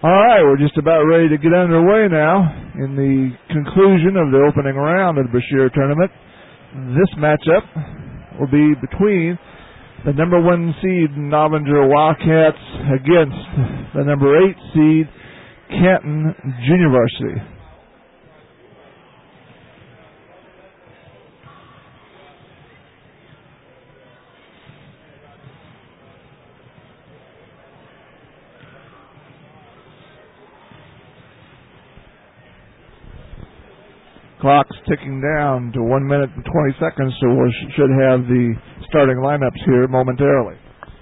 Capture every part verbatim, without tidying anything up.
All right, we're just about ready to get underway now in the conclusion of the opening round of the Brashear tournament. This matchup will be between the number one seed Novinger Wildcats against the number eight seed Canton Junior Varsity. Clock's ticking down to one minute and twenty seconds, so we should have the starting lineups here momentarily.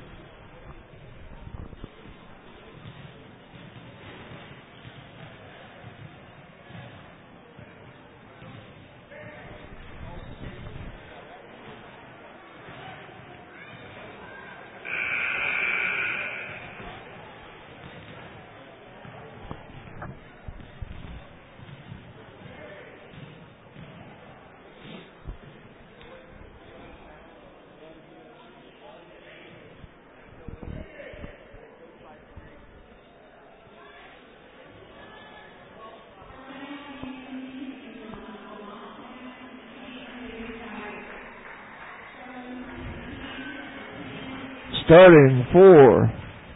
Starting for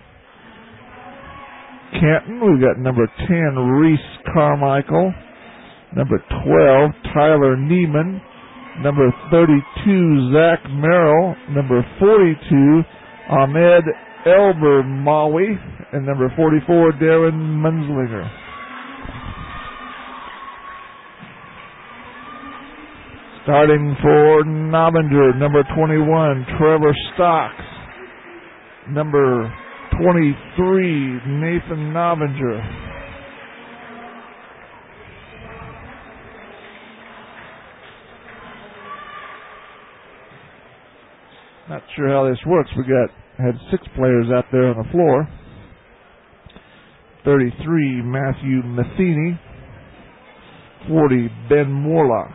Canton, we've got number ten, Reese Carmichael, number twelve, Tyler Neiman, number thirty-two, Zach Merrill, number forty-two, Ahmed Elber Maui, and number forty-four, Darren Munslinger. Starting for Novinger, number twenty-one, Trevor Stocks. Number twenty-three, Nathan Novinger. Not sure how this works. We got had six players out there on the floor. thirty-three, Matthew Matheny. forty, Ben Morlock.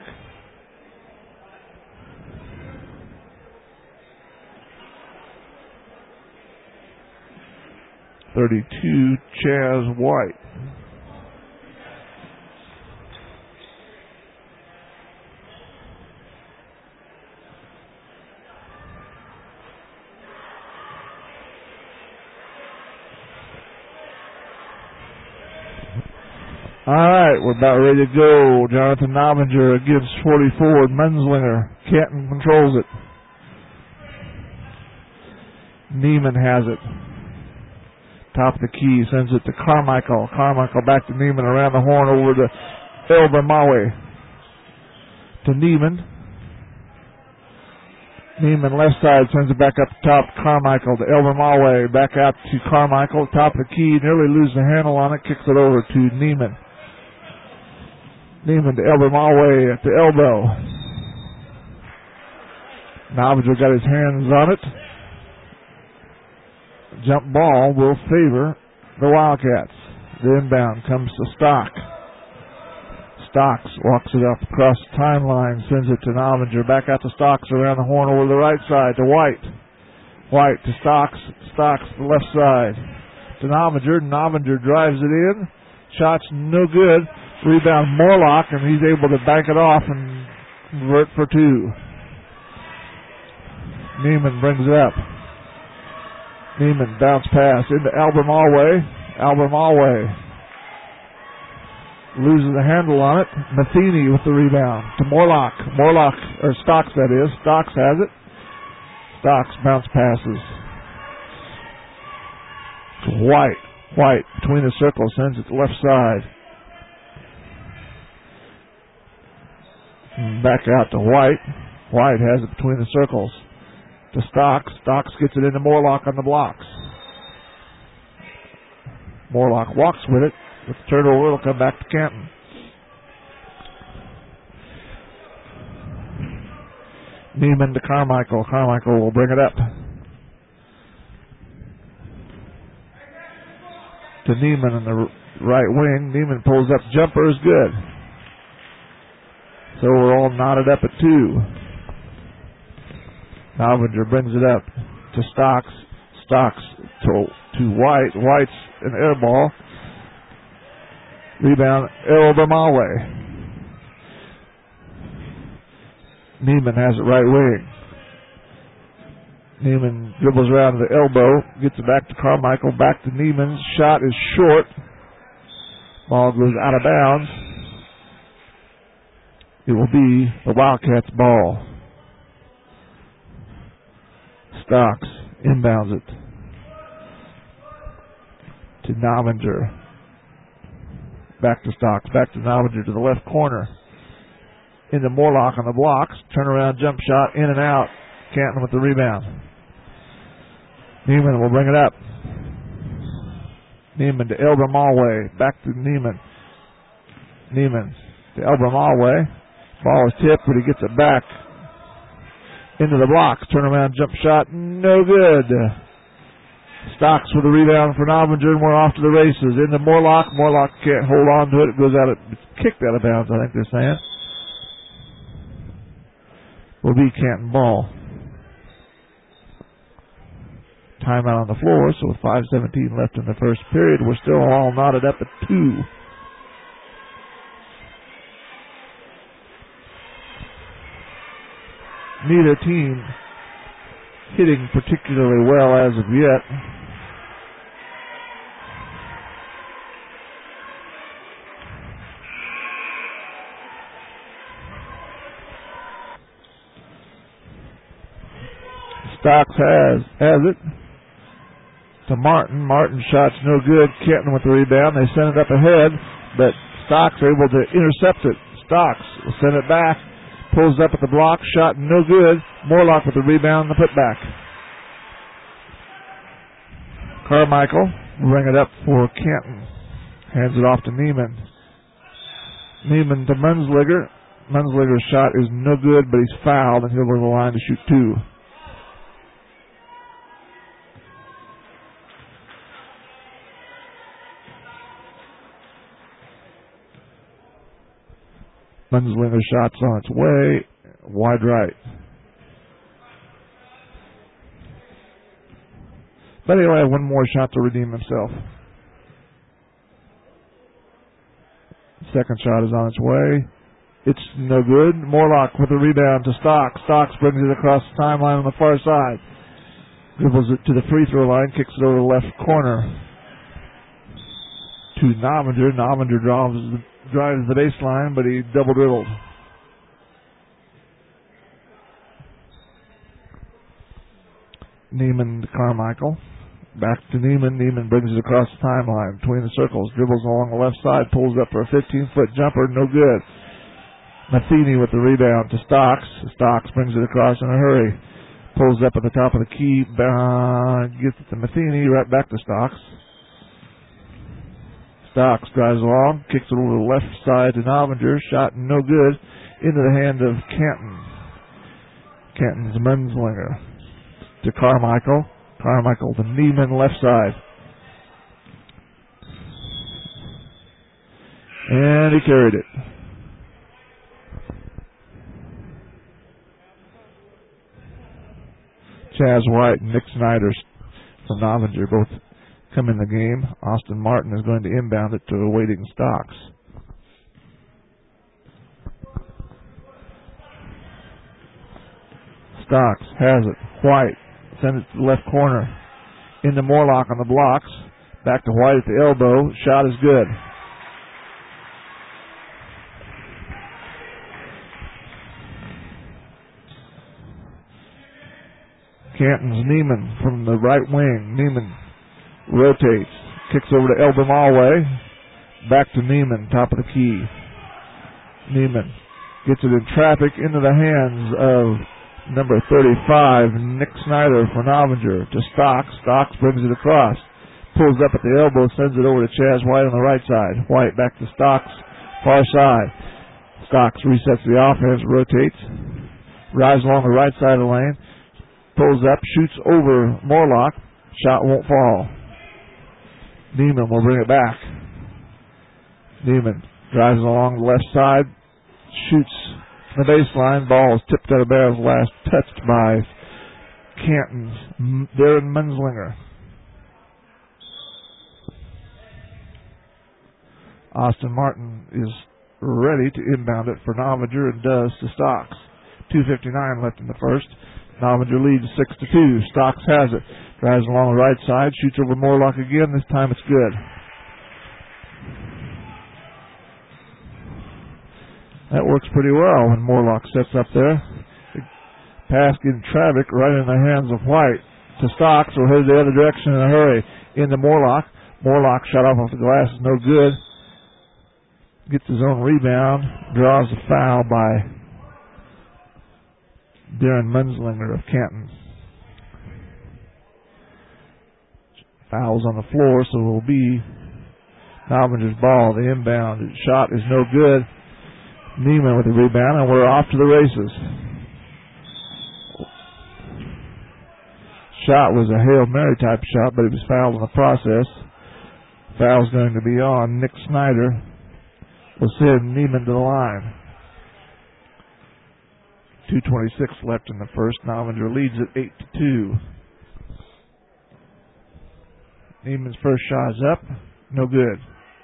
thirty-two, Chaz White. All right, we're about ready to go. Jonathan Novinger against forty-four, Munslinger. Canton controls it. Neiman has it. Top of the key, sends it to Carmichael. Carmichael back to Neiman, around the horn over to Elber Maui. To Neiman. Neiman left side, sends it back up top to Carmichael. To Elber Maui, back out to Carmichael. Top of the key, nearly loses the handle on it, kicks it over to Neiman. Neiman to Elber Maui at the elbow. Novinger got his hands on it. Jump ball will favor the Wildcats. The inbound comes to Stock. Stocks walks it up across the timeline, sends it to Novinger. Back out to Stocks around the horn over the right side to White. White to Stocks. Stocks to the left side to Novinger. Novinger drives it in. Shot's no good. Rebound Morlock, and he's able to bank it off and convert for two. Neiman brings it up. Neiman bounce pass into Albert Malway. Albert Malway loses the handle on it. Matheny with the rebound to Morlock. Morlock, or Stocks that is. Stocks has it. Stocks bounce passes to White. White between the circles, sends it to left side. And back out to White. White has it between the circles. To Stocks. Stocks gets it into Morlock on the blocks. Morlock walks with it. With the turnover, it'll come back to Canton. Neiman to Carmichael. Carmichael will bring it up. To Neiman in the right wing. Neiman pulls up. Jumper is good. So we're all knotted up at two. Novinger brings it up to Stocks. Stocks to, to White. White's an air ball. Rebound, Obermalway. Neiman has it right wing. Neiman dribbles around to the elbow, gets it back to Carmichael, back to Neiman. Shot is short. Ball goes out of bounds. It will be the Wildcats' ball. Stocks inbounds it to Novinger. Back to Stocks, back to Novinger to the left corner. Into Morlock on the blocks. Turnaround jump shot, in and out. Canton with the rebound. Neiman will bring it up. Neiman to Elbram-Allway. Back to Neiman. Neiman to Elbram-Allway. Ball is tipped, but he gets it back. Into the blocks. Turnaround jump shot. No good. Stocks with the rebound for Novinger, and we're off to the races. Into Morlock. Morlock can't hold on to it. It goes out of, it's kicked out of bounds, I think they're saying. Will be Canton ball. Timeout on the floor, so with five seventeen left in the first period, we're still all knotted up at two. Neither team hitting particularly well as of yet. Stocks has has it to Martin. Martin shot's no good. Kenton with the rebound. They send it up ahead, but Stocks are able to intercept it. Stocks will send it back. Pulls up at the block. Shot no good. Morlock with the rebound and the putback. Carmichael will bring it up for Kenton. Hands it off to Neiman. Neiman to Munslinger. Munslinger's shot is no good, but he's fouled and he'll go to the line to shoot two. Munslinger shot's on its way. Wide right. But he'll have one more shot to redeem himself. Second shot is on its way. It's no good. Morlock with the rebound to Stocks. Stocks brings it across the timeline on the far side. Dribbles it to the free throw line. Kicks it over the left corner to Novinger. Novinger drives the drives the baseline, but he double dribbled. Neiman to Carmichael. Back to Neiman. Neiman brings it across the timeline between the circles. Dribbles along the left side. Pulls up for a fifteen-foot jumper. No good. Matheny with the rebound to Stocks. Stocks brings it across in a hurry. Pulls up at the top of the key. Uh, gets it to Matheny. Right back to Stocks. Stocks drives along, kicks it over the left side to Novinger. Shot no good. Into the hand of Canton. Canton's Munslinger to Carmichael. Carmichael to Neiman, left side. And he carried it. Chaz White and Nick Snyder from Novinger both come in the game. Austin Martin is going to inbound it to awaiting Stocks. Stocks has it. White sends it to the left corner. Into Morlock on the blocks. Back to White at the elbow. Shot is good. Canton's Neiman from the right wing. Neiman rotates, kicks over to Elbram-Allway, back to Neiman, top of the key. Neiman gets it in traffic into the hands of number thirty-five, Nick Snyder for Novinger, to Stocks. Stocks brings it across, pulls up at the elbow, sends it over to Chaz White on the right side. White back to Stocks, far side. Stocks resets the offense, rotates, drives along the right side of the lane, pulls up, shoots over Morlock, shot won't fall. Neiman will bring it back. Neiman drives along the left side, shoots from the baseline. Ball is tipped out of bounds, last touched by Canton's Darren Munslinger. Austin Martin is ready to inbound it for Novinger and does to Stocks. two fifty-nine left in the first. Novinger leads six to two. Stocks has it. Drives along the right side. Shoots over Morlock again. This time it's good. That works pretty well when Morlock sets up there. The pass getting traffic right in the hands of White. To Stocks, will head the other direction in a hurry. Into Morlock. Morlock shot off the glass is no good. Gets his own rebound. Draws a foul by Darren Munslinger of Canton. Foul's on the floor, so it will be Novinger's ball. The inbound shot is no good. Neiman with the rebound, and we're off to the races. Shot was a Hail Mary type shot, but it was fouled in the process. Foul's going to be on Nick Snyder. Will send Neiman to the line. two twenty-six left in the first. Novinger leads it eight to two. Neiman's first shot is up. No good.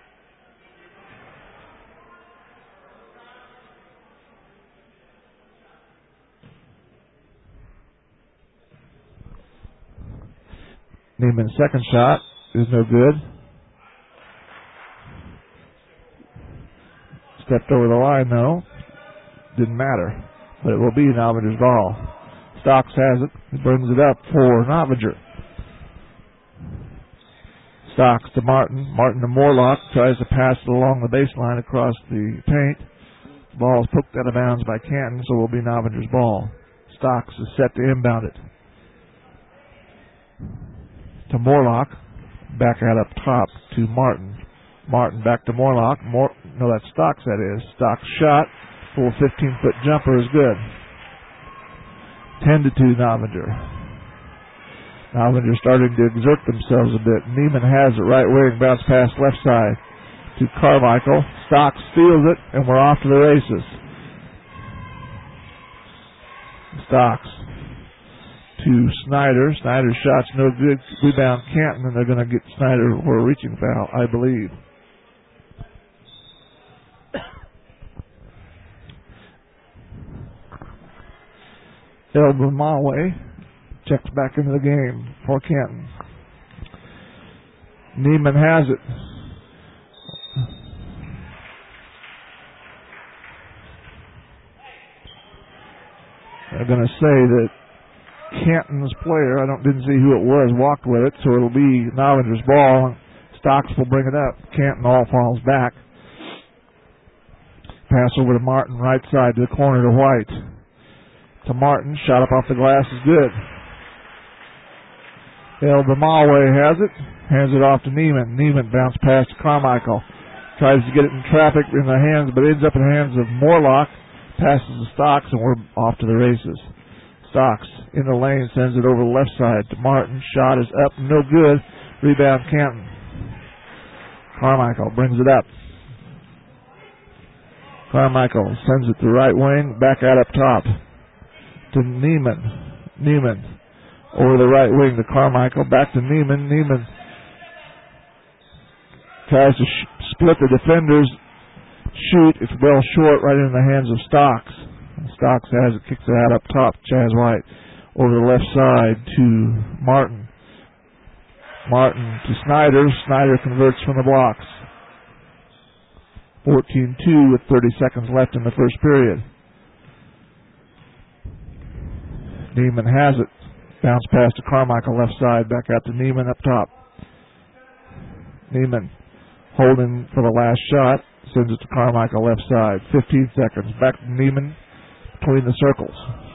Neiman's second shot is no good. Stepped over the line though. Didn't matter. But it will be Novinger's ball. Stocks has it. He brings it up for Novinger. Stocks to Martin. Martin to Morlock. Tries to pass it along the baseline across the paint. The ball is poked out of bounds by Canton, so it will be Novinger's ball. Stocks is set to inbound it. To Morlock. Back out up top to Martin. Martin back to Morlock. Mor- no, that's Stocks, that is. Stocks shot. Full fifteen-foot jumper is good. ten to two Novinger. Novinger starting to exert themselves a bit. Neiman has it right wing. Bounce pass left side to Carmichael. Stocks steals it, and we're off to the races. Stocks to Snyder. Snyder's shot's no good. Rebound Canton, and they're going to get Snyder for a reaching foul, I believe. El Bumawe checks back into the game for Canton. Neiman has it. They're going to say that Canton's player, I don't didn't see who it was, walked with it, so it'll be Novinger's ball. Stocks will bring it up. Canton all falls back. Pass over to Martin, right side to the corner to White. To Martin, shot up off the glass is good. El Bamawe has it, hands it off to Neiman. Neiman bounce pass to Carmichael. Tries to get it in traffic in the hands, but ends up in the hands of Morlock. Passes to Stocks, and we're off to the races. Stocks in the lane, sends it over the left side to Martin. Shot is up, no good. Rebound Canton. Carmichael brings it up. Carmichael sends it to right wing, back out up top to Neiman. Neiman over the right wing to Carmichael, back to Neiman. Neiman tries to sh- split the defenders. Shoot, it's well short, right in the hands of Stocks. Stocks has it, kicks it out up top. Chaz White over the left side to Martin. Martin to Snyder. Snyder converts from the blocks. fourteen two with thirty seconds left in the first period. Neiman has it. Bounce pass to Carmichael left side. Back out to Neiman up top. Neiman holding for the last shot. Sends it to Carmichael left side. fifteen seconds. Back to Neiman between the circles.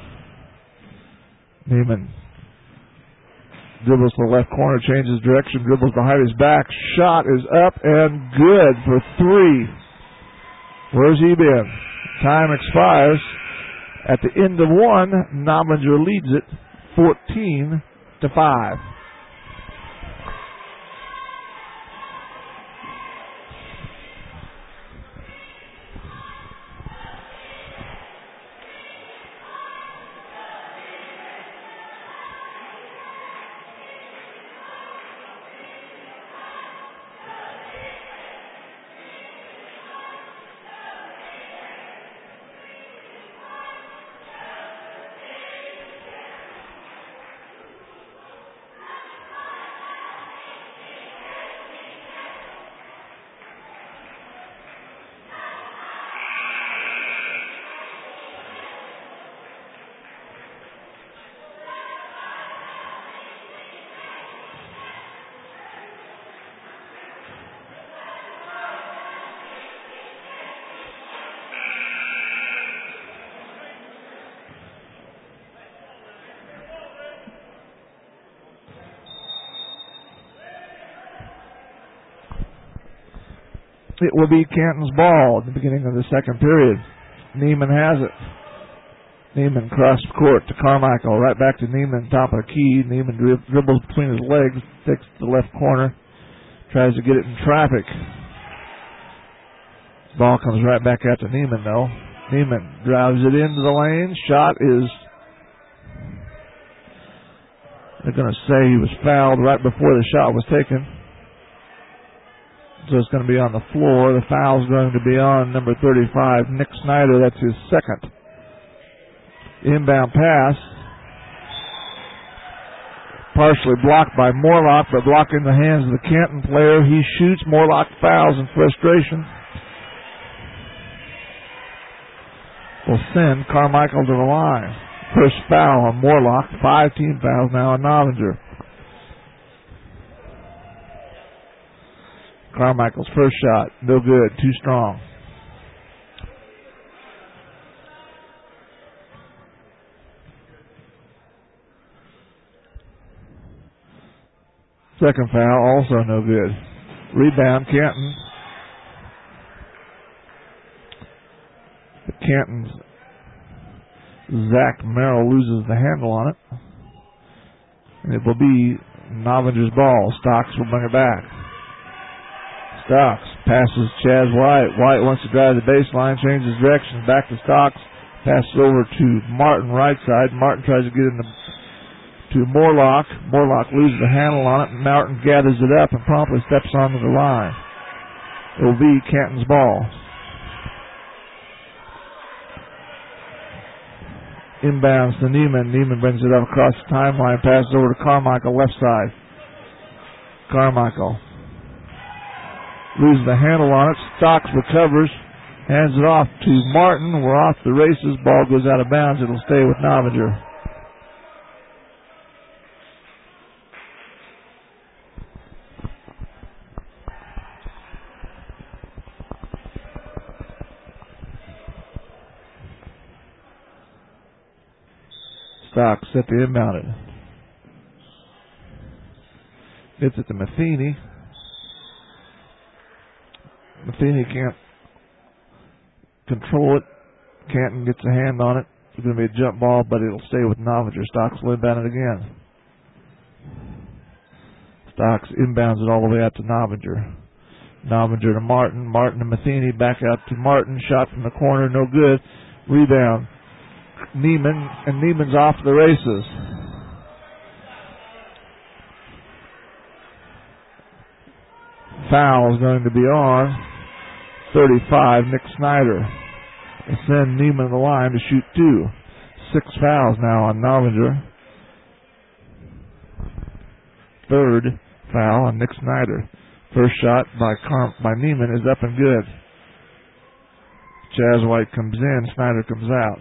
Neiman dribbles to the left corner. Changes direction. Dribbles behind his back. Shot is up and good for three. Where's he been? Time expires. At the end of one, Novinger leads it fourteen to five. It will be Canton's ball at the beginning of the second period. Neiman has it. Neiman cross court to Carmichael. Right back to Neiman, top of the key. Neiman dri- dribbles between his legs, takes the left corner, tries to get it in traffic. Ball comes right back out to Neiman, though. Neiman drives it into the lane. Shot is... They're going to say he was fouled right before the shot was taken. So it's going to be on the floor. The foul's going to be on number thirty-five, Nick Snyder. That's his second. Inbound pass. Partially blocked by Morlock, but blocking the hands of the Canton player. He shoots. Morlock fouls in frustration. Will send Carmichael to the line. First foul on Morlock. Five team fouls now on Novinger. Carmichael's first shot, no good, too strong. Second foul, also no good. Rebound, Canton. The Canton's Zach Merrill loses the handle on it. And it will be Novinger's ball. Stocks will bring it back. Stocks passes Chaz White. White wants to drive the baseline, changes direction, back to Stocks. Passes over to Martin, right side. Martin tries to get in the, to Morlock. Morlock loses the handle on it. Martin gathers it up and promptly steps onto the line. It will be Canton's ball. Inbounds to Neiman. Neiman brings it up across the timeline. Passes over to Carmichael, left side. Carmichael loses the handle on it. Stocks recovers. Hands it off to Martin. We're off the races. Ball goes out of bounds. It'll stay with Novinger. Stocks set the inbound. Gets it to Matheny. Matheny can't control it. Canton gets a hand on it. It's going to be a jump ball, but it'll stay with Novinger. Stocks will inbound it again. Stocks inbounds it all the way out to Novinger. Novinger to Martin. Martin to Matheny. Back out to Martin. Shot from the corner. No good. Rebound. Neiman. And Neiman's off the races. Foul is going to be on thirty-five, Nick Snyder. They send Neiman to the line to shoot two. Six fouls now on Novinger. Third foul on Nick Snyder. First shot by Car- by Neiman is up and good. Chaz White comes in, Snyder comes out.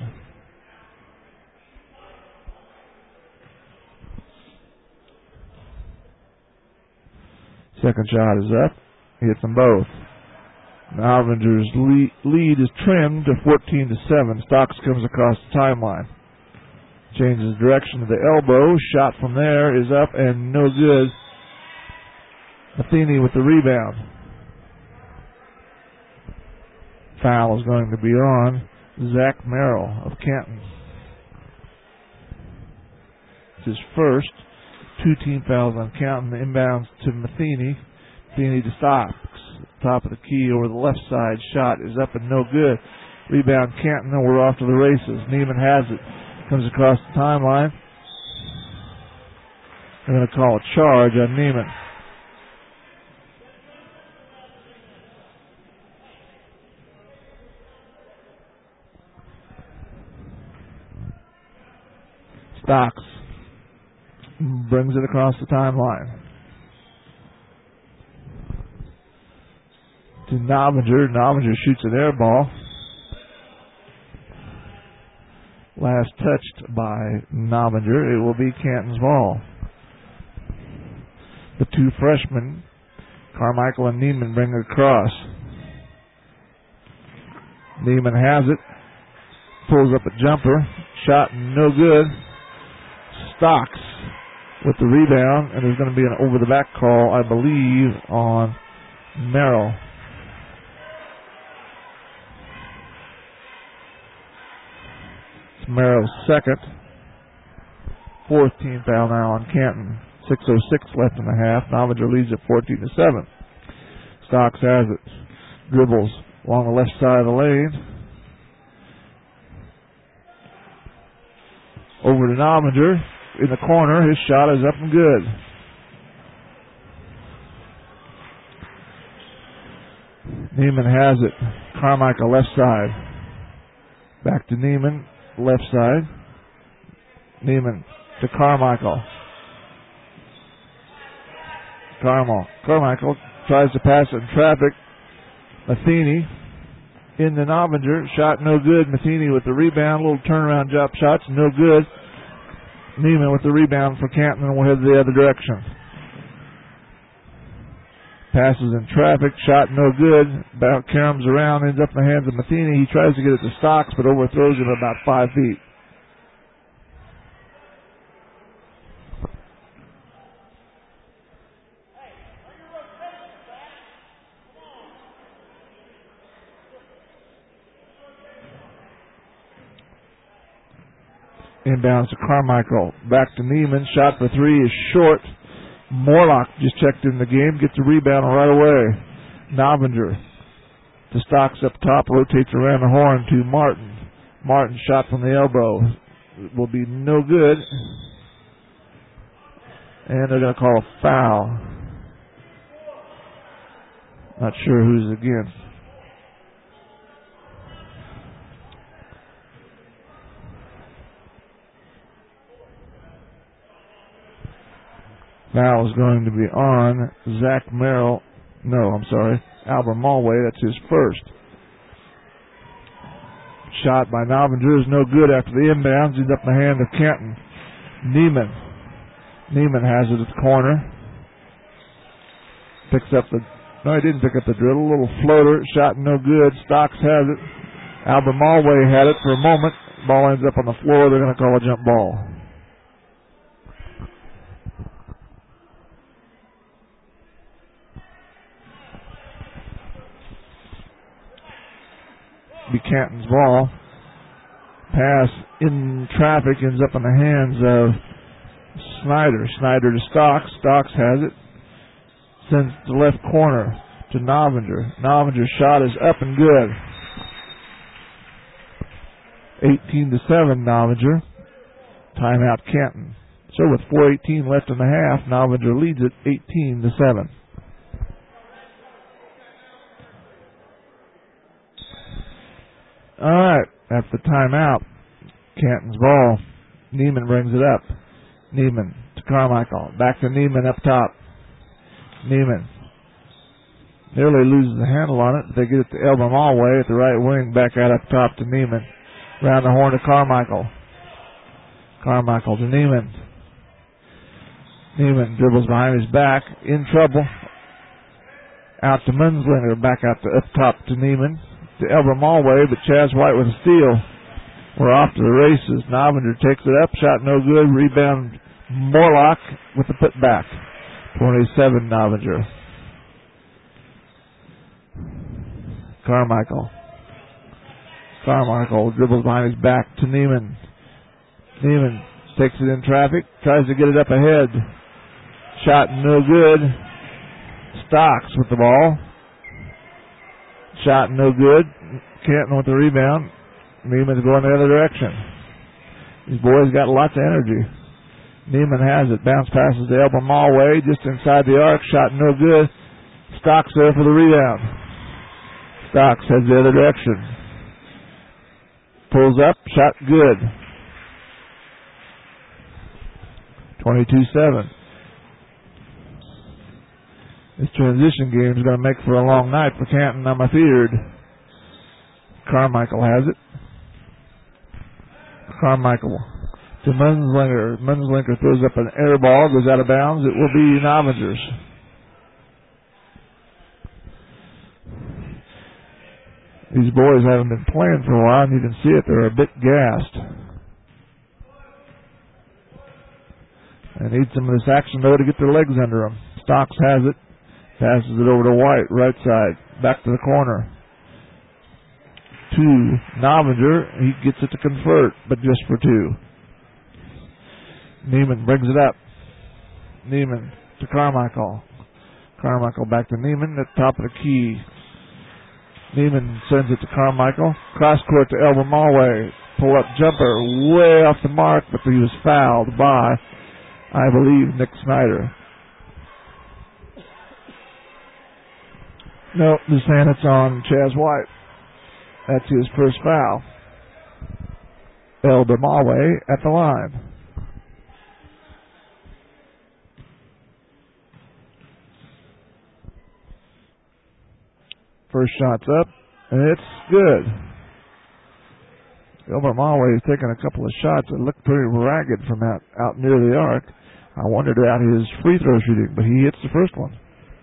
Second shot is up. He hits them both. Novinger's lead is trimmed to fourteen to seven. Stocks comes across the timeline. Changes direction to the elbow. Shot from there is up and no good. Matheny with the rebound. Foul is going to be on Zach Merrill of Canton. It's his first. Two team fouls on Canton. Inbounds to Matheny. Matheny to Stocks. Top of the key over the left side. Shot is up and no good. Rebound Canton, and we're off to the races. Neiman has it. Comes across the timeline. They're going to call a charge on Neiman. Stocks brings it across the timeline. To Novinger. Novinger shoots an air ball. Last touched by Novinger. It will be Canton's ball. The two freshmen, Carmichael and Neiman, bring it across. Neiman has it. Pulls up a jumper. Shot no good. Stocks with the rebound, and there's going to be an over-the-back call, I believe, on Merrill. That's Merrill's second. Fourth team foul now on Canton. six oh six left in the half. Novinger leads at fourteen to seven. Stocks has it. Dribbles along the left side of the lane. Over to Novinger in the corner. His shot is up and good. Neiman has it. Carmichael left side. Back to Neiman, left side. Neiman to Carmichael. Carmel. Carmichael tries to pass it in traffic. Matheny in the Novinger. Shot no good. Matheny with the rebound. Little turnaround jump shots. No good. Neiman with the rebound for Canton and will head the other direction. Passes in traffic. Shot no good. About caroms around. Ends up in the hands of Matheny. He tries to get it to Stocks but overthrows him about five feet. Inbounds to Carmichael. Back to Neiman. Shot for three is short. Morlock just checked in the game. Gets a rebound right away. Novinger to Stocks up top. Rotates around the horn to Martin. Martin shot from the elbow. It will be no good. And they're going to call a foul. Not sure who's against. Foul is going to be on Zach Merrill. No, I'm sorry. Albert Mulway. That's his first. Shot by Novinger is no good after the inbounds. He's up in the hand of Canton. Neiman. Neiman has it at the corner. Picks up the... No, he didn't pick up the dribble. A little floater. Shot no good. Stocks has it. Albert Mulway had it for a moment. Ball ends up on the floor. They're going to call a jump ball. Be Canton's ball. Pass in traffic ends up in the hands of Snyder. Snyder to Stocks. Stocks has it. Sends to the left corner to Novinger. Novinger's shot is up and good. eighteen to seven Novinger. Timeout Canton. So with four eighteen left in the half, Novinger leads it eighteen to seven. All right, that's the timeout. Canton's ball. Neiman brings it up. Neiman to Carmichael. Back to Neiman up top. Neiman nearly loses the handle on it. They get it to Elba Mulway at the right wing. Back out up top to Neiman. Round the horn to Carmichael. Carmichael to Neiman. Neiman dribbles behind his back. In trouble. Out to Munslinger. Back out to up top to Neiman. To Elba Mulway, but Chaz White with a steal. We're off to the races. Novinger takes it up. Shot no good. Rebound Morlock with the putback. twenty-seven Novinger. Carmichael. Carmichael dribbles behind his back to Neiman. Neiman takes it in traffic. Tries to get it up ahead. Shot no good. Stocks with the ball. Shot no good. Canton with the rebound. Neiman's going the other direction. These boys got lots of energy. Neiman has it. Bounce passes to Elba Mulway just inside the arc. Shot no good. Stocks there for the rebound. Stocks heads the other direction. Pulls up. Shot good. twenty-two seven. This transition game is going to make for a long night for Canton, I'm afeared. Carmichael has it. Carmichael to Munslinger. Munslinger throws up an air ball, goes out of bounds. It will be Novinger's. These boys haven't been playing for a while, and you can see it. They're a bit gassed. They need some of this action, though, to get their legs under them. Stocks has it. Passes it over to White, right side. Back to the corner. to Novinger. He gets it to convert, but just for two. Neiman brings it up. Neiman to Carmichael. Carmichael back to Neiman at the top of the key. Neiman sends it to Carmichael. Cross court to Elba Malway. Pull up jumper way off the mark, but he was fouled by, I believe, Nick Snyder. No, they're saying it's on Chaz White. That's his first foul. Elba Malway at the line. First shot's up, and it's good. Elba Malway has taken a couple of shots that look pretty ragged from out, out near the arc. I wondered about his free throw shooting, but he hits the first one.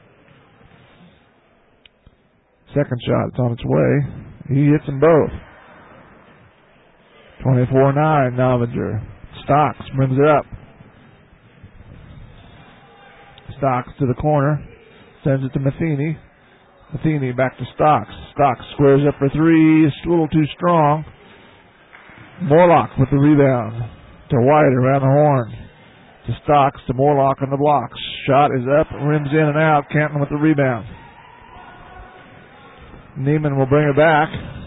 Second shot, it's on its way. He hits them both. twenty-four nine, Novinger. Stocks brings it up. Stocks to the corner. Sends it to Matheny. Matheny back to Stocks. Stocks squares up for three. It's a little too strong. Morlock with the rebound. To White around the horn. To Stocks. To Morlock on the blocks. Shot is up. Rims in and out. Canton with the rebound. Neiman will bring it back.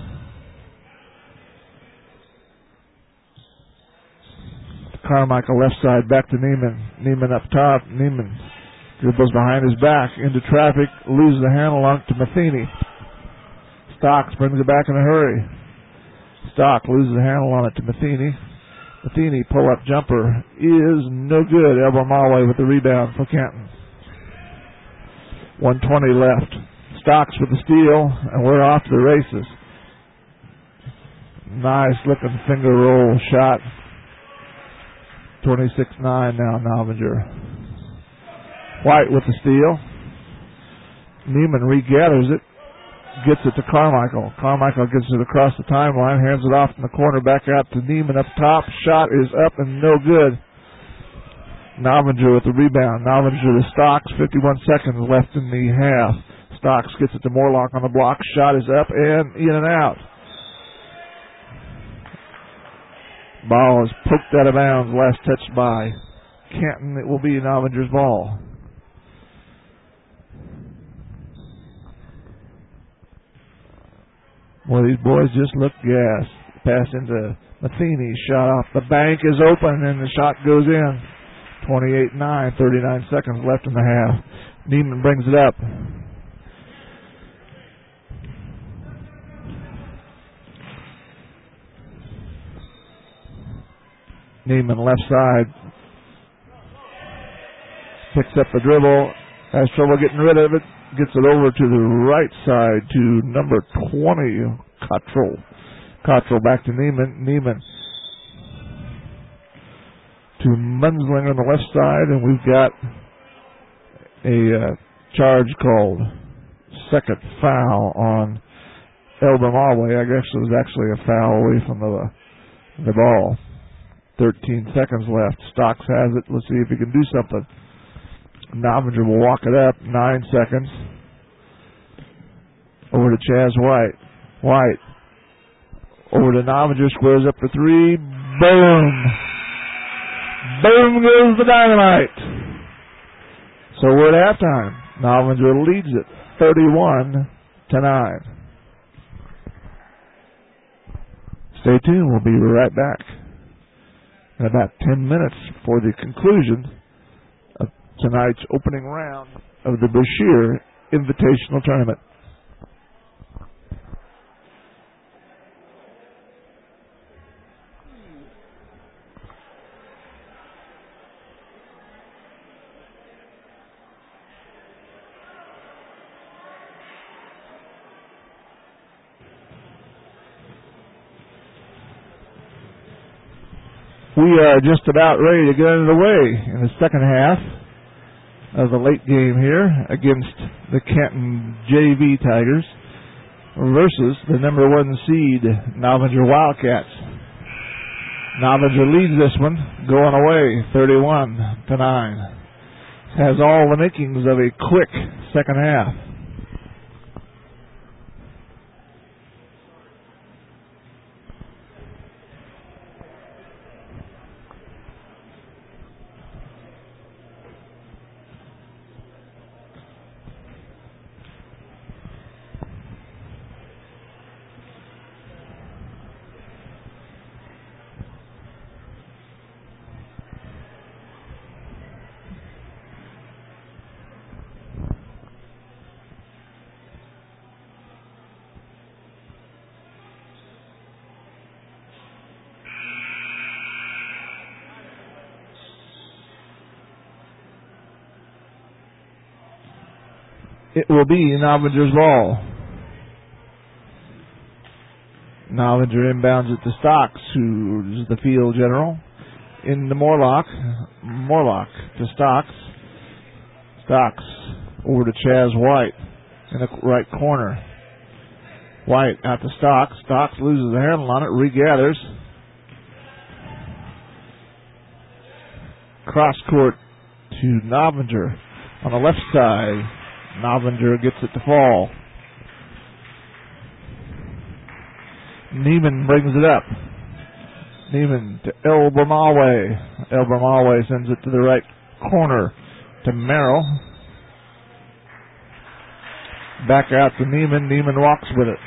Carmichael left side back to Neiman. Neiman up top. Neiman dribbles behind his back into traffic. Loses the handle on it to Matheny. Stocks brings it back in a hurry. Stock loses the handle on it to Matheny. Matheny pull up jumper is no good. Elba Malway with the rebound for Canton. one twenty left. Stocks with the steal, and we're off to the races. Nice looking finger roll shot. twenty-six nine now, Novinger. White with the steal. Neiman regathers it. Gets it to Carmichael. Carmichael gets it across the timeline, hands it off in the corner, back out to Neiman up top. Shot is up and no good. Novinger with the rebound. Novinger to Stocks, fifty-one seconds left in the half. Stocks gets it to Morlock on the block. Shot is up and in and out. Ball is poked out of bounds. Last touch by Canton. It will be Novinger's ball. Well, these boys just look gas. Pass into Matheny. Shot off the bank is open and the shot goes in. twenty-eight nine. thirty-nine seconds left in the half. Neiman brings it up. Neiman left side. Picks up the dribble. Has trouble getting rid of it. Gets it over to the right side to number twenty, Cottrell. Cottrell back to Neiman. Neiman to Munsling on the left side, and we've got a uh, charge called. Second foul on Elba Malway. I guess it was actually a foul away from the, the ball. thirteen seconds left. Stocks has it. Let's see if he can do something. Novinger will walk it up. Nine seconds. Over to Chaz White. White. Over to Novinger. Squares up for three. Boom. Boom goes the dynamite. So we're at halftime. Novinger leads it thirty-one to nine. Stay tuned. We'll be right back in about ten minutes for the conclusion of tonight's opening round of the Brashear Invitational Tournament. We are just about ready to get underway in the second half of the late game here against the Canton J V Tigers versus the number one seed Novinger Wildcats. Novinger leads this one going away thirty-one to nine. Has all the makings of a quick second half. It will be Novinger's ball. Novinger inbounds it to Stocks, who's the field general. In the Morlock. Morlock to Stocks. Stocks over to Chaz White in the right corner. White out to Stocks. Stocks loses the handle on it, regathers. Cross court to Novinger on the left side. Novinger gets it to fall. Neiman brings it up. Neiman to El Bermawe. El Bermawe sends it to the right corner to Merrill. Back out to Neiman. Neiman walks with it.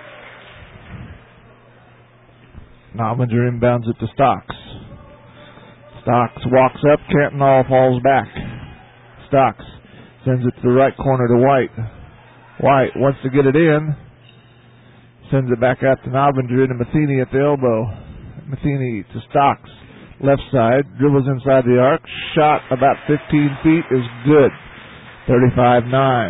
Novinger inbounds it to Stocks. Stocks walks up. Canton falls back. Stocks sends it to the right corner to White. White wants to get it in. Sends it back out to Novinger into Matheny at the elbow. Matheny to Stocks. Left side. Dribbles inside the arc. Shot about fifteen feet is good. thirty-five nine.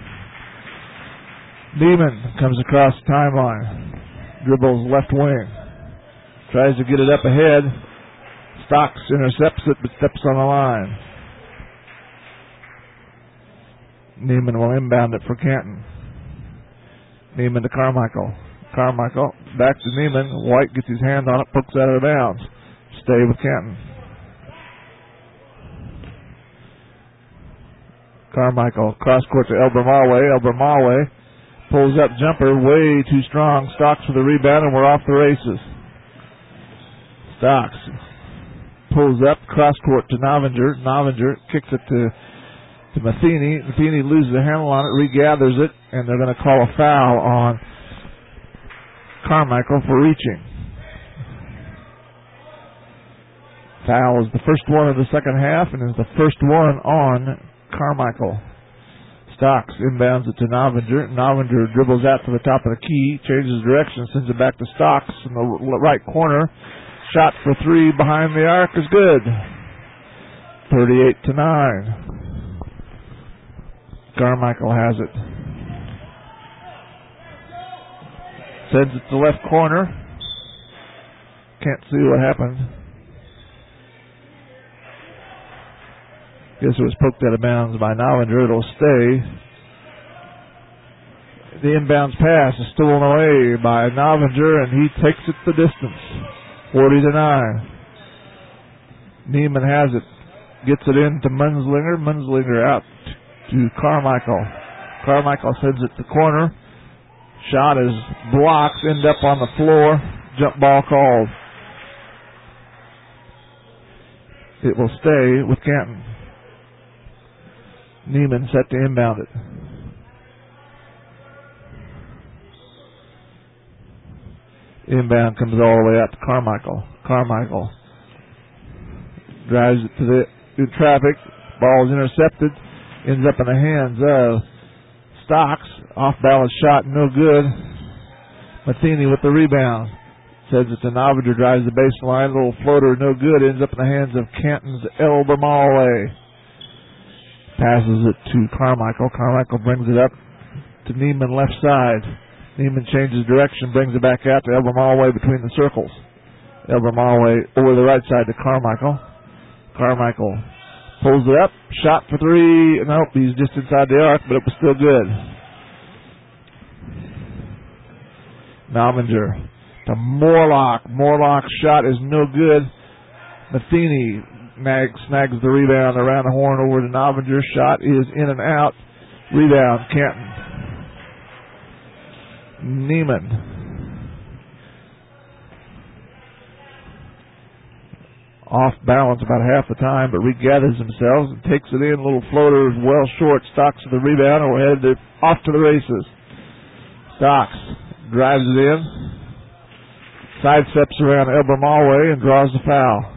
Neiman comes across the timeline. Dribbles left wing. Tries to get it up ahead. Stocks intercepts it but steps on the line. Neiman will inbound it for Canton. Neiman to Carmichael. Carmichael back to Neiman. White gets his hand on it, pokes out of bounds. Stay with Canton. Carmichael cross court to Elbermawe. Elbermawe pulls up jumper way too strong. Stocks for the rebound and we're off the races. Stocks pulls up cross court to Novinger. Novinger kicks it to to Matheny. Matheny loses the handle on it, regathers it, and they're going to call a foul on Carmichael for reaching. Foul is the first one of the second half and is the first one on Carmichael. Stocks inbounds it to Novinger. Novinger dribbles out to the top of the key, changes direction, sends it back to Stocks in the right corner. Shot for three behind the arc is good. thirty-eight to nine. Carmichael has it. Sends it to the left corner. Can't see what happened. Guess it was poked out of bounds by Novinger. It'll stay. The inbounds pass is stolen away by Novinger, and he takes it the distance. forty to nine. Neiman has it. Gets it in to Munslinger. Munslinger out to Carmichael. Carmichael sends it to corner. Shot is blocked. End up on the floor. Jump ball called. It will stay with Canton. Neiman set to inbound it. Inbound comes all the way out to Carmichael. Carmichael drives it to the to traffic. Ball is intercepted. Ends up in the hands of Stocks. Off balance shot, no good. Matheny with the rebound. Says it to Novinger, drives the baseline. Little floater, no good. Ends up in the hands of Canton's Elbermawe. Passes it to Carmichael. Carmichael brings it up to Neiman left side. Neiman changes direction, brings it back out to Elbermawe between the circles. Elbermawe over the right side to Carmichael. Carmichael pulls it up, shot for three. Nope, he's just inside the arc, but it was still good. Novinger to Morlock. Morlock's shot is no good. Matheny snags, snags the rebound around the horn over to Novinger. Shot is in and out. Rebound, Canton. Neiman. Off balance about half the time, but regathers themselves and takes it in. Little floater is well short. Stocks to the rebound, and we're headed off to the races. Stocks drives it in. Sidesteps around Elbermawe and draws the foul.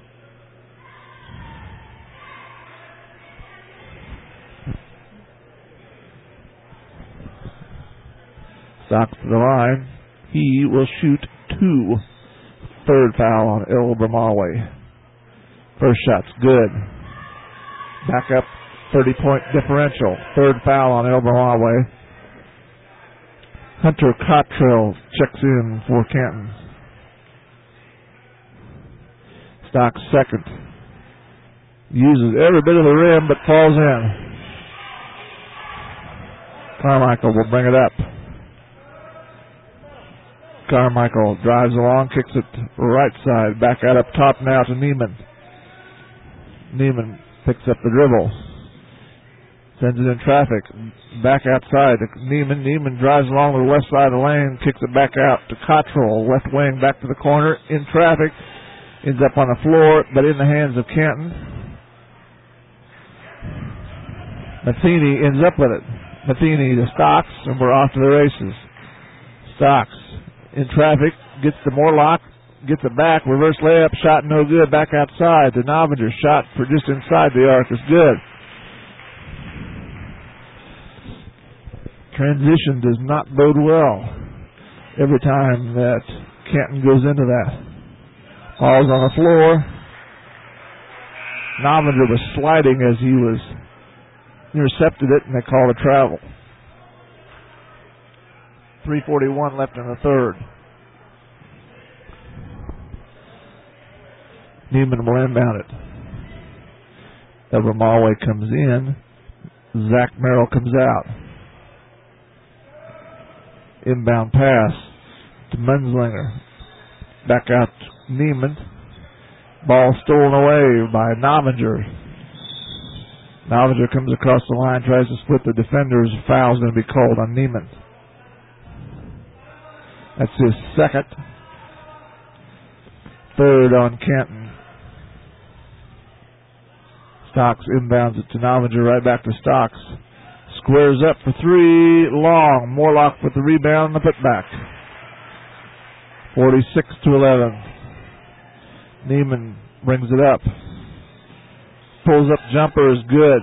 Stocks to the line. He will shoot two. Third foul on Elbermawe. First shot's good. Back up thirty-point differential. Third foul on Elbermawe. Hunter Cottrell checks in for Canton. Stocks second. Uses every bit of the rim, but falls in. Carmichael will bring it up. Carmichael drives along, kicks it right side. Back out up top now to Neiman. Neiman picks up the dribble. Sends it in traffic. Back outside to Neiman. Neiman drives along the west side of the lane, kicks it back out to Cottrell. Left wing back to the corner. In traffic. Ends up on the floor, but in the hands of Canton. Matheny ends up with it. Matheny to Stocks, and we're off to the races. Stocks in traffic, gets the Morlock, gets it back, reverse layup, shot no good, back outside. The Novinger shot for just inside the arc is good. Transition does not bode well every time that Canton goes into that. Ball's on the floor. Novinger was sliding as he was intercepted it, and they called a travel. three forty-one left in the third. Neiman will inbound it. Elbermawe comes in. Zach Merrill comes out. Inbound pass to Munslinger. Back out to Neiman. Ball stolen away by Novinger. Novinger comes across the line, tries to split the defenders. Foul's going to be called on Neiman. That's his second. Third on Canton. Stocks inbounds it to Novinger, right back to Stocks. Squares up for three, long. Morlock with the rebound and the putback. forty-six to eleven. Neiman brings it up. Pulls up jumper is good.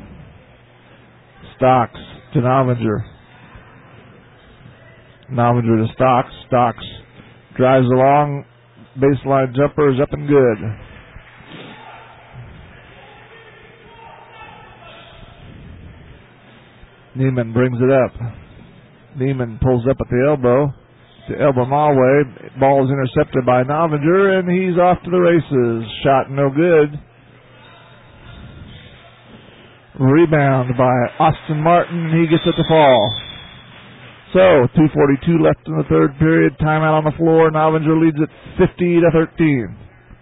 Stocks to Novinger. Novinger to Stocks. Stocks drives along. Baseline jumper is up and good. Neiman brings it up. Neiman pulls up at the elbow to Elbermawe. Ball is intercepted by Novinger, and he's off to the races. Shot no good. Rebound by Austin Martin. He gets it to fall. So, two forty-two left in the third period. Timeout on the floor. Novinger leads it fifty to thirteen.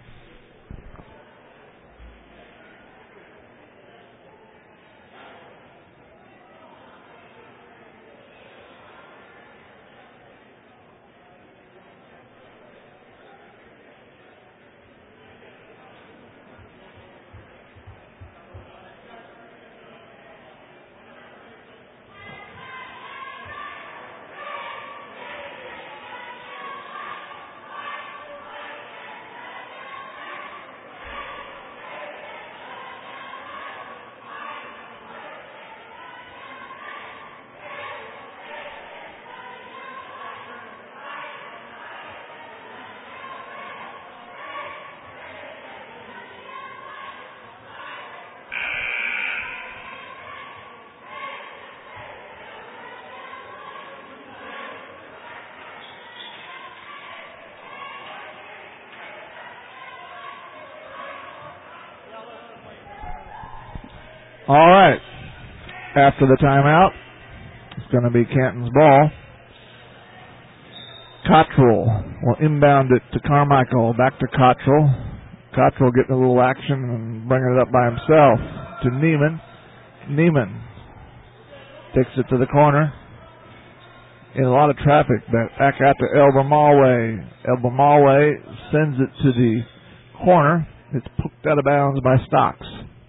All right. After the timeout, it's going to be Canton's ball. Cottrell will inbound it to Carmichael. Back to Cottrell. Cottrell getting a little action and bringing it up by himself to Neiman. Neiman takes it to the corner. In a lot of traffic, back out to Elbermawe. Elbermawe sends it to the corner. It's poked out of bounds by Stocks.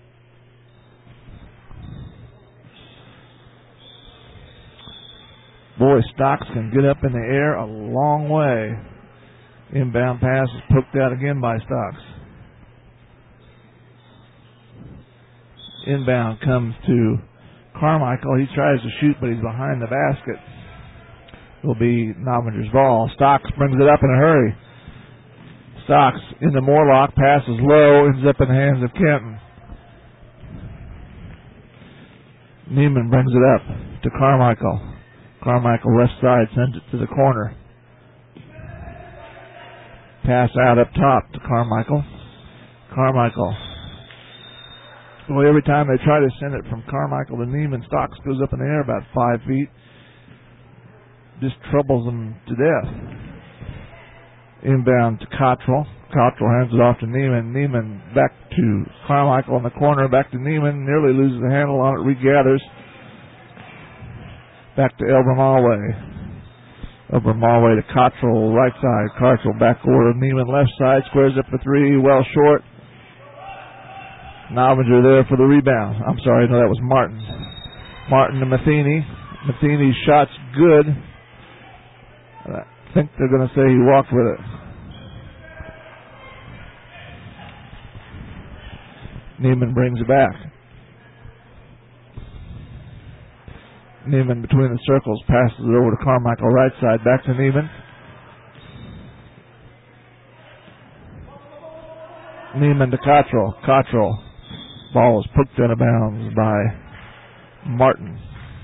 Boy, Stocks can get up in the air a long way. Inbound pass is poked out again by Stocks. Inbound comes to Carmichael. He tries to shoot, but he's behind the basket. Will be Novinger's ball. Stocks brings it up in a hurry. Stocks into Morlock. Passes low. Ends up in the hands of Kenton. Neiman brings it up to Carmichael. Carmichael left side sends it to the corner. Pass out up top to Carmichael. Carmichael. Well, every time they try to send it from Carmichael to Neiman, Stocks goes up in the air about five feet. Just troubles them to death. Inbound to Cottrell. Cottrell hands it off to Neiman. Neiman back to Carmichael in the corner. Back to Neiman. Nearly loses the handle on it. Regathers. Back to Elbermalway. Elbermalway to Cottrell. Right side. Cottrell back over to Neiman. Left side. Squares up for three. Well short. Novinger there for the rebound. I'm sorry. No, that was Martin. Martin to Matheny. Matheny's shot's good. I think they're going to say he walked with it. Neiman brings it back. Neiman between the circles passes it over to Carmichael right side. Back to Neiman. Neiman to Cottrell. Cottrell. Ball is poked out of bounds by Martin.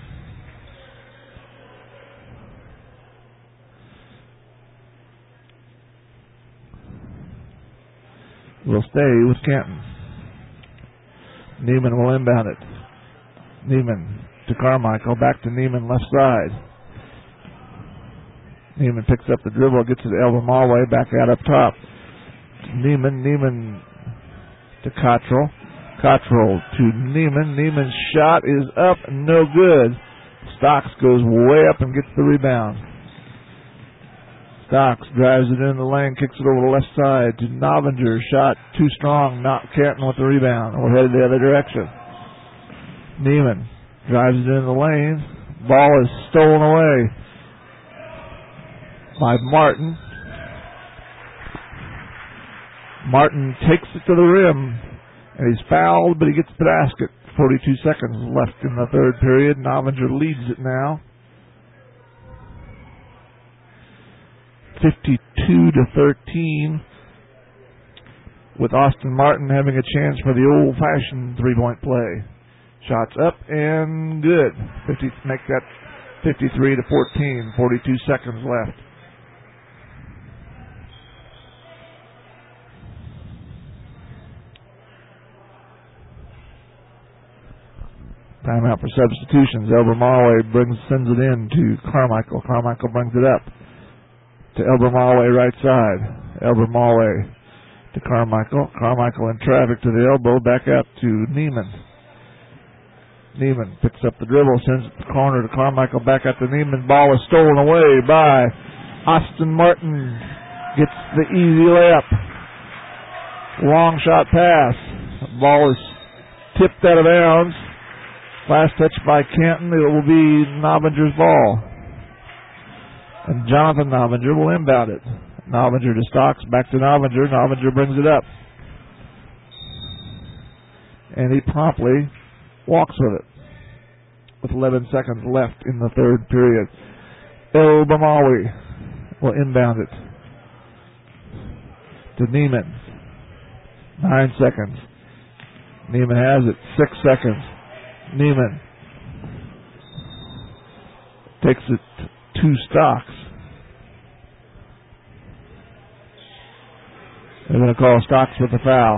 Will stay with Canton. Neiman will inbound it. Neiman to Carmichael. Back to Neiman left side. Neiman picks up the dribble, gets it to Elbermalway. Back out up top. Neiman. Neiman to Cottrell. Cottrell to Neiman. Neiman's shot is up, no good. Stocks goes way up and gets the rebound. Stocks drives it in the lane, kicks it over the left side to Novinger. Shot too strong, not Canton with the rebound. We're headed the other direction. Neiman drives it in the lane. Ball is stolen away by Martin. Martin takes it to the rim. And he's fouled, but he gets the basket. forty-two seconds left in the third period. Novinger leads it now. fifty-two to thirteen. With Austin Martin having a chance for the old-fashioned three-point play. Shots up and good. fifty, make that fifty-three to fourteen. forty-two seconds left. Timeout for substitutions. Elbermalway brings sends it in to Carmichael. Carmichael brings it up to Elbermalway right side. Elbermalway to Carmichael. Carmichael in traffic to the elbow. Back out to Neiman. Neiman picks up the dribble, sends it to the corner to Carmichael. Back out to Neiman. Ball is stolen away by Austin Martin. Gets the easy layup. Long shot pass. Ball is tipped out of bounds. Last touch by Canton. It will be Novinger's ball. And Jonathan Novinger will inbound it. Novinger to Stocks. Back to Novinger. Novinger brings it up. And he promptly walks with it. With eleven seconds left in the third period. Elbermalway will inbound it. To Neiman. Nine seconds. Neiman has it. Six seconds. Neiman takes it to Stocks. They're going to call Stocks with the foul.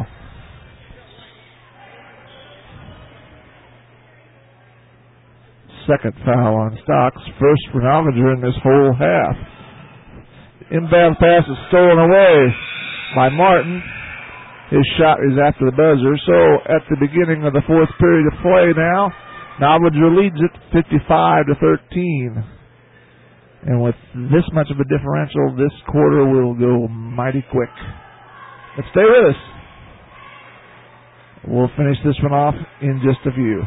Second foul on Stocks. First for Novinger in this whole half. Inbound pass is stolen away by Martin. His shot is after the buzzer. So at the beginning of the fourth period of play now, Novinger leads it fifty-five to thirteen. And with this much of a differential, this quarter will go mighty quick. But stay with us. We'll finish this one off in just a few.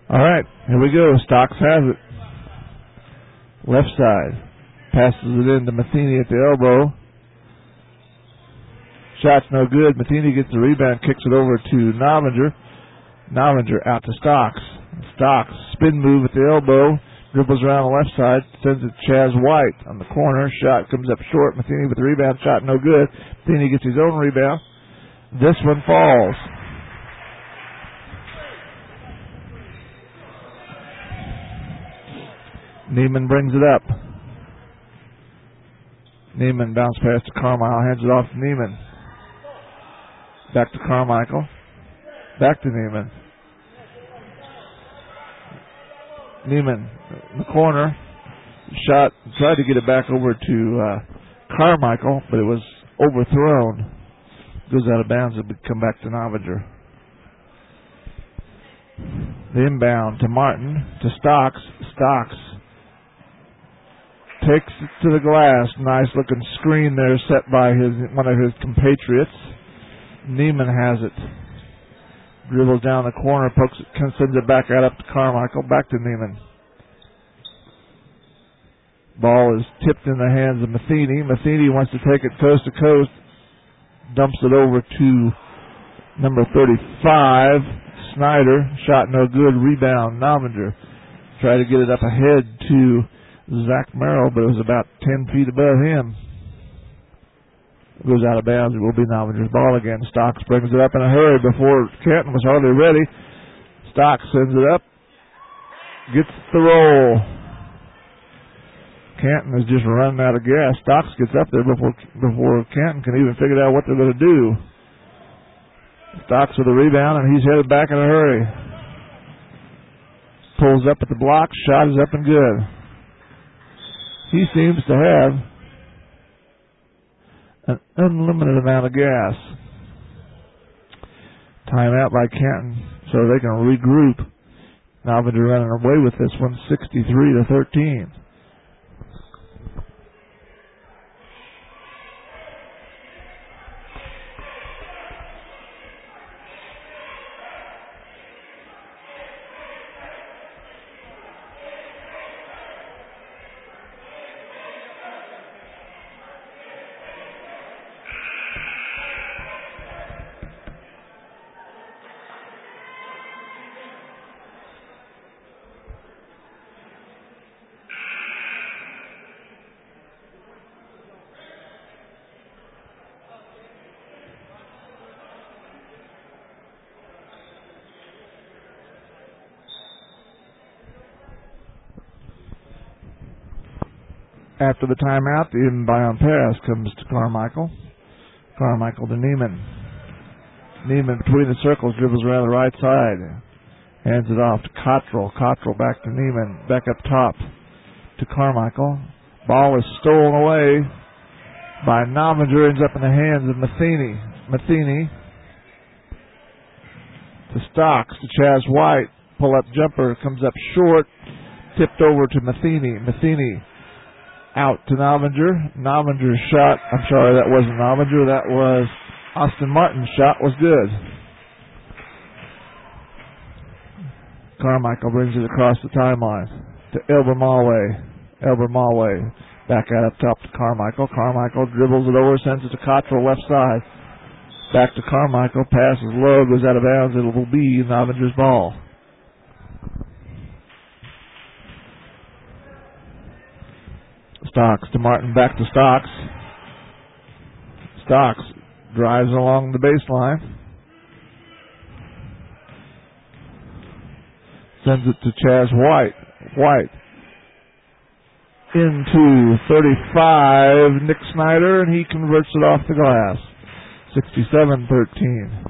All right, here we go. Stocks has it. Left side. Passes it into Matheny at the elbow. Shot's no good. Matheny gets the rebound, kicks it over to Novinger. Novinger out to Stocks. Stocks, spin move at the elbow. Dribbles around the left side. Sends it to Chaz White on the corner. Shot comes up short. Matheny with the rebound. Shot no good. Matheny gets his own rebound. This one falls. Neiman brings it up. Neiman bounce pass to Carmichael. Hands it off to Neiman. Back to Carmichael. Back to Neiman. Neiman in the corner. Shot. Tried to get it back over to uh, Carmichael, but it was overthrown. Goes out of bounds. It would come back to Novinger. The inbound to Martin. To Stocks. Stocks takes it to the glass. Nice looking screen there set by his one of his compatriots. Neiman has it. Dribbles down the corner, pokes it, sends it back out up to Carmichael. Back to Neiman. Ball is tipped in the hands of Matheny. Matheny wants to take it coast to coast. Dumps it over to number thirty-five, Snyder. Shot no good. Rebound, Novinger. Try to get it up ahead to Zach Merrill, but it was about ten feet above him. It goes out of bounds. It will be Novinger's ball again. Stocks brings it up in a hurry before Canton was hardly ready. Stocks sends it up. Gets the roll. Canton is just running out of gas. Stocks gets up there before before Canton can even figure out what they're going to do. Stocks with the rebound, and he's headed back in a hurry. Pulls up at the block. Shot is up and good. He seems to have an unlimited amount of gas. Timeout by Canton so they can regroup. Novinger running away with this one, sixty-three to thirteen. After the timeout, the inbound pass comes to Carmichael. Carmichael to Neiman. Neiman between the circles, dribbles around the right side. Hands it off to Cottrell. Cottrell back to Neiman. Back up top to Carmichael. Ball is stolen away by Novinger. Ends up in the hands of Matheny. Matheny to Stocks to Chaz White. Pull-up jumper comes up short. Tipped over to Matheny. Matheny out to Novinger. Novinger's shot, I'm sorry, that wasn't Novinger, that was Austin Martin's shot, was good. Carmichael brings it across the timeline to Elber Malway. Elber Malway back out up top to Carmichael. Carmichael dribbles it over, sends it to Cottrell left side. Back to Carmichael, passes low, goes out of bounds. It will be Novinger's ball. Stocks to Martin, back to Stocks. Stocks drives along the baseline. Sends it to Chaz White. White into thirty-five, Nick Snyder, and he converts it off the glass. sixty-seven thirteen.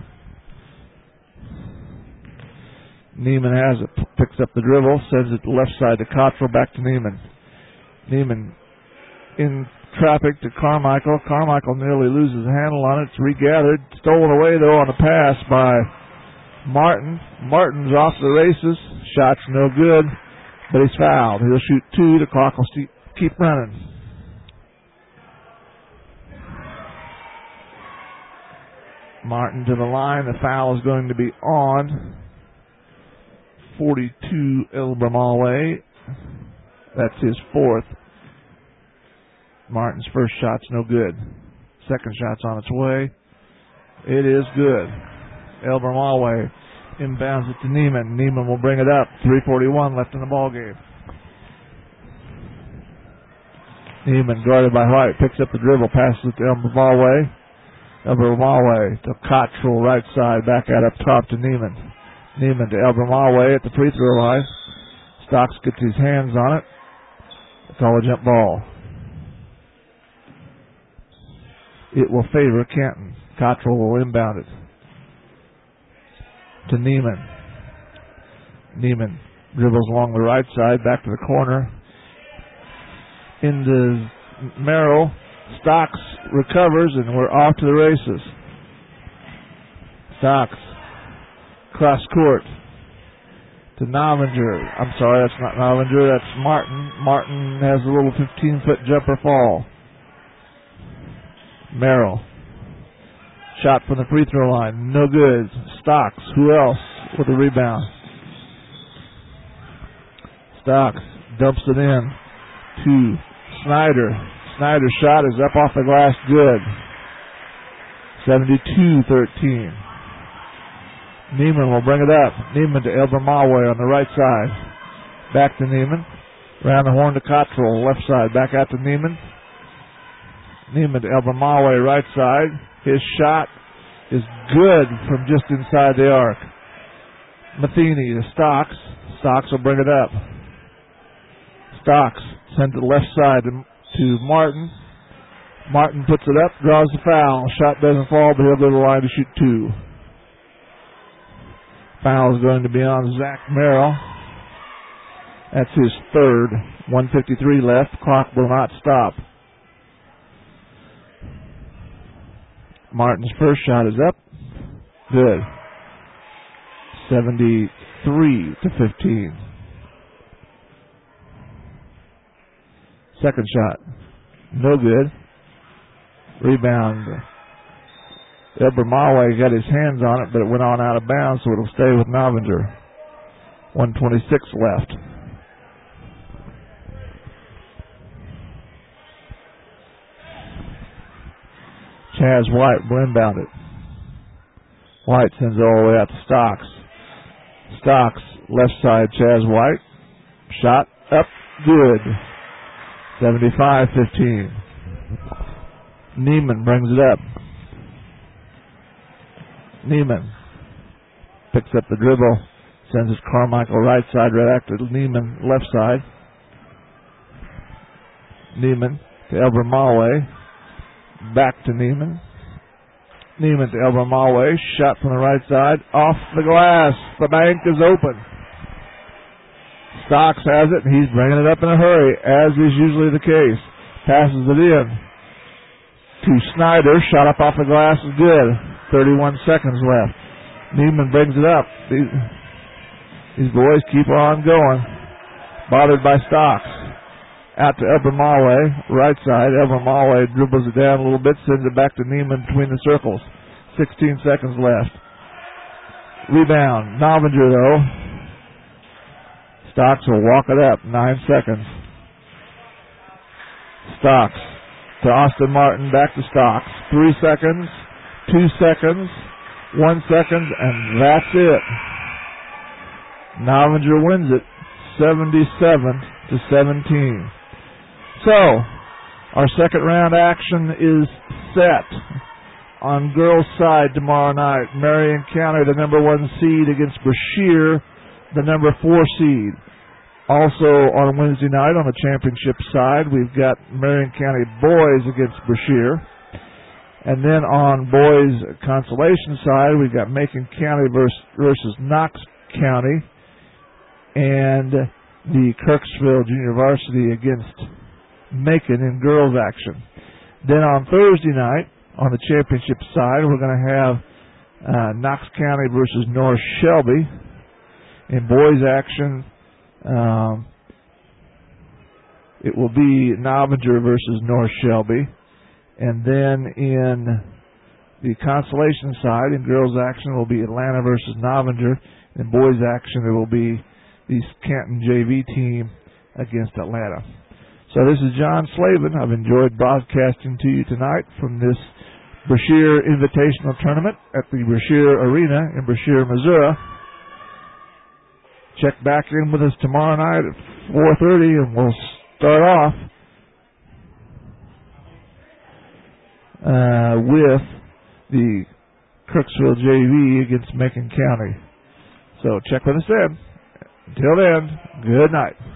Neiman has it, picks up the dribble, sends it left side to Cottrell, back to Neiman. Neiman in traffic to Carmichael. Carmichael nearly loses a handle on it. It's regathered. Stolen away, though, on a pass by Martin. Martin's off the races. Shot's no good, but he's fouled. He'll shoot two. The clock will keep running. Martin to the line. The foul is going to be on. forty-two, Elbermallway. That's his fourth. Martin's first shot's no good. Second shot's on its way. It is good. Elbermallway inbounds it to Neiman. Neiman will bring it up. three forty-one left in the ball game. Neiman guarded by White. Picks up the dribble. Passes it to Elbermallway. Elbermallway to Cottrell, right side. Back out up top to Neiman. Neiman to Elbermallway at the free throw line. Stocks gets his hands on it. Call a jump ball. It will favor Canton. Cottrell will inbound it to Neiman. Neiman dribbles along the right side, back to the corner. Into Merrill. Stocks recovers, and we're off to the races. Stocks cross court to Novinger. I'm sorry, that's not Novinger, that's Martin. Martin has a little fifteen-foot jumper fall. Merrill. Shot from the free throw line. No good. Stocks. Who else with the rebound? Stocks dumps it in to Snyder. Snyder's shot is up off the glass. Good. seventy-two thirteen. Neiman will bring it up. Neiman to Elbermallway on the right side. Back to Neiman. Around the horn to Cottrell. Left side. Back out to Neiman. Neiman to Elbermallway, right side. His shot is good from just inside the arc. Matheny to Stocks. Stocks will bring it up. Stocks sends it left side to, to Martin. Martin puts it up, draws the foul. Shot doesn't fall, but he'll go to the line to shoot two. Foul is going to be on Zach Merrill. That's his third. one fifty-three left. Clock will not stop. Martin's first shot is up. Good. seventy-three to fifteen. Second shot. No good. Rebound. Elbermallway got his hands on it, but it went on out of bounds, so it'll stay with Novinger. one twenty-six left. Chaz White will inbound it. White sends it all the way out to Stocks. Stocks, left side, Chaz White. Shot up, good. seventy-five fifteen. Neiman brings it up. Neiman picks up the dribble, sends it to Carmichael right side, right after Neiman left side. Neiman to Elbermallway. Back to Neiman. Neiman to Elbermallway. Shot from the right side. Off the glass. The bank is open. Stocks has it, and he's bringing it up in a hurry, as is usually the case. Passes it in to Snyder. Shot up off the glass is good. thirty-one seconds left. Neiman brings it up. These, these boys keep on going. Bothered by Stocks. Out to Elbermallway, right side. Elbermallway dribbles it down a little bit, sends it back to Neiman between the circles. sixteen seconds left. Rebound. Novinger, though. Stocks will walk it up. Nine seconds. Stocks to Austin Martin, back to Stocks. Three seconds. Two seconds. One second, and that's it. Novinger wins it. seventy-seven to seventeen. So, our second round action is set on girls' side tomorrow night. Marion County, the number one seed, against Brashear, the number four seed. Also on Wednesday night on the championship side, we've got Marion County boys against Brashear. And then on boys' consolation side, we've got Macon County versus, versus Knox County, and the Kirksville Junior Varsity against Macon in girls action. Then on Thursday night, on the championship side, we're going to have uh, Knox County versus North Shelby. In boys action, um, it will be Novinger versus North Shelby. And then in the consolation side, in girls action, will be Atlanta versus Novinger. In boys action, there will be the Canton J V team against Atlanta. So this is John Slavin. I've enjoyed broadcasting to you tonight from this Brashear Invitational Tournament at the Brashear Arena in Brashear, Missouri. Check back in with us tomorrow night at four thirty, and we'll start off uh, with the Crooksville J V against Macon County. So check with us then. Until then, good night.